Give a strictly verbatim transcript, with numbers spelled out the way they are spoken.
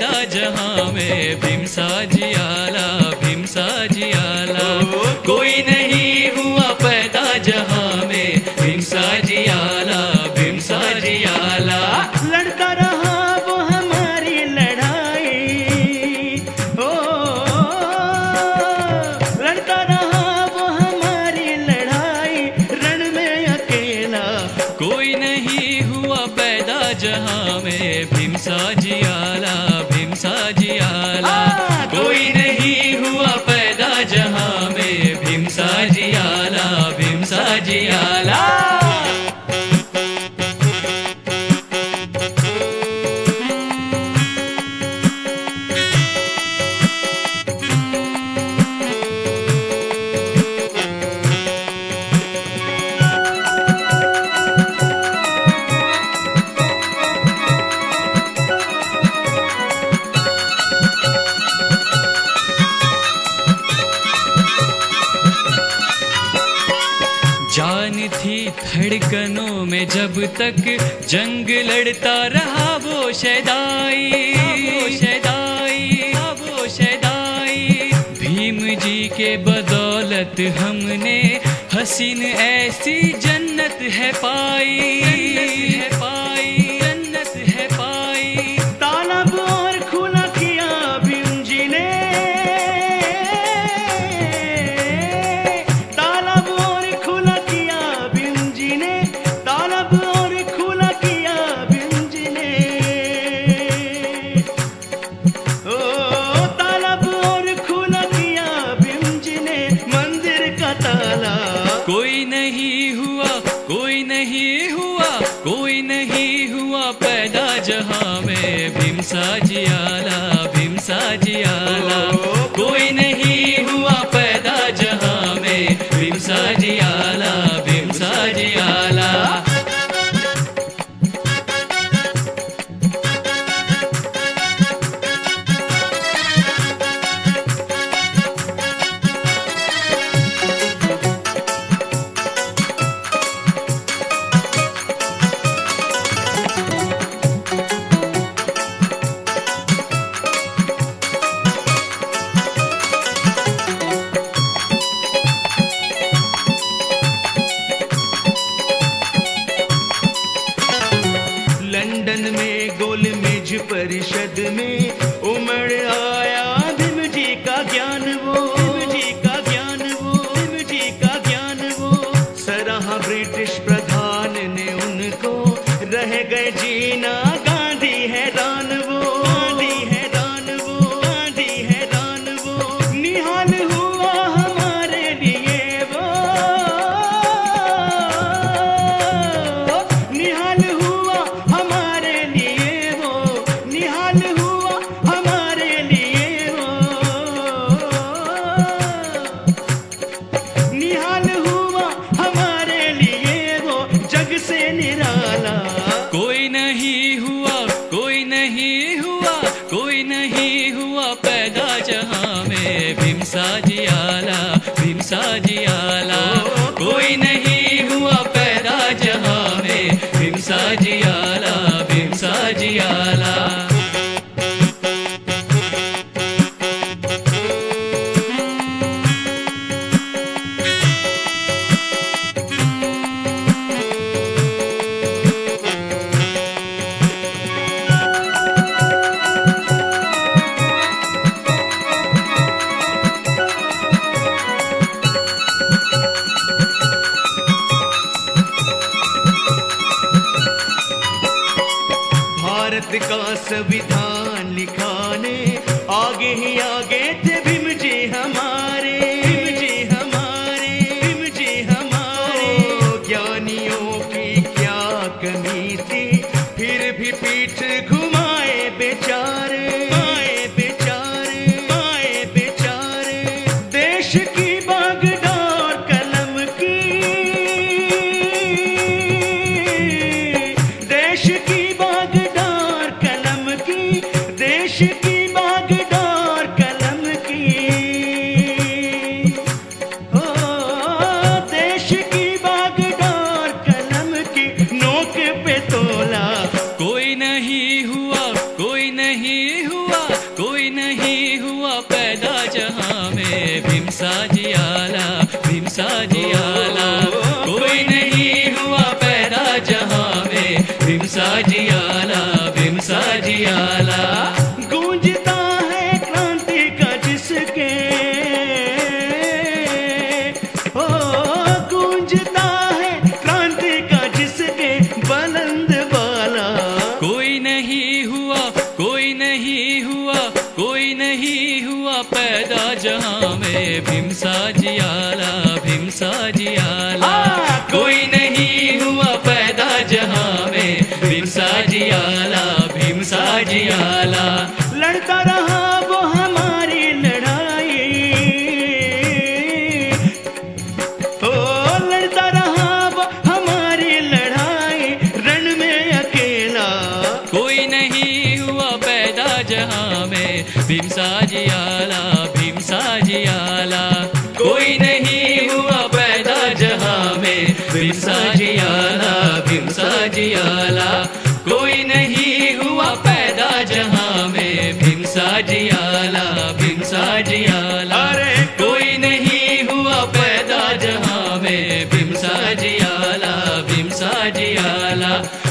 पैदा जहां में भीमसा जियाला, भीमसा जियाला। कोई नहीं हुआ पैदा जहां में भीमसा जियाला, भीमसा जियाला। लड़ता रहा वो हमारी लड़ाई, ओ लड़ता रहा वो हमारी लड़ाई, रण में अकेला। कोई नहीं हुआ पैदा जहां में भीमसा जियाला, भीमसा जियाला। कोई नहीं हुआ पैदा जहां में भीमसा जियाला, भीमसा जियाला। जान थी धड़कनों में जब तक जंग लड़ता रहा वो शैदाई, वो शैदाई, वो शैदाई। भीम जी के बदौलत हमने हसीन ऐसी जन्नत है पाई, जन्नत है पाई, जन्नत है पाई। तालब और खुला किया भीम जी ने, तालब और खुला किया भीम जी ने, तालब और खुला किया भीम जी ने। ओ तालब और खुला किया भीम जी ने, मंदिर का ताला। कोई नहीं हुआ, कोई नहीं हुआ, कोई नहीं हुआ पैदा जहां में भीमसा जियाला, भीमसा जियाला। कोई नहीं हुआ पैदा जहां में भीमसा जियाला, भीमसा जियाला। लंदन में गोलमेज परिषद में उमड़ आया भीम जी का ज्ञान वो, भीम जी का ज्ञान वो, भीम जी का ज्ञान वो। सराहा ब्रिटिश प्रधान ने उनको, रह गए जीना गांधी हैरान वो, गांधी हैरान वो, गांधी हैरान वो। निहाल हुआ हमारे लिए वो, निहाल हुआ हमारे लिए वो, निहाल हुआ हमारे लिए वो, निहाल हुआ हमारे लिए वो, जग से निराला। कोई नहीं हुआ, कोई नहीं हुआ, कोई नहीं हुआ पैदा जहां में भीमसा जियाला, भीमसा जियाला। कोई नहीं हुआ पैदा जहां में भीमसा जियाला, भीमसा जियाला। भारत का संविधान लिखाने आगे ही आगे थे भीम जी हमारे, भीम जी हमारे, भीम जी हमारे। ज्ञानियों की क्या कमी थी, फिर भी पीठ घुमाए बेचारे, आए बेचारे, आए बेचारे। देश की बागडोर कलम की, देश की बागडोर कलम की, देश की बागडोर कलम की। ओ देश की बागडोर कलम की, नोक पे तोला। कोई नहीं हुआ जियाला। कोई नहीं हुआ पैदा जहां में भीमसा जियाला, भीमसा जियाला। अरे कोई नहीं हुआ पैदा जहां में भीमसा जियाला, भीमसा जियाला।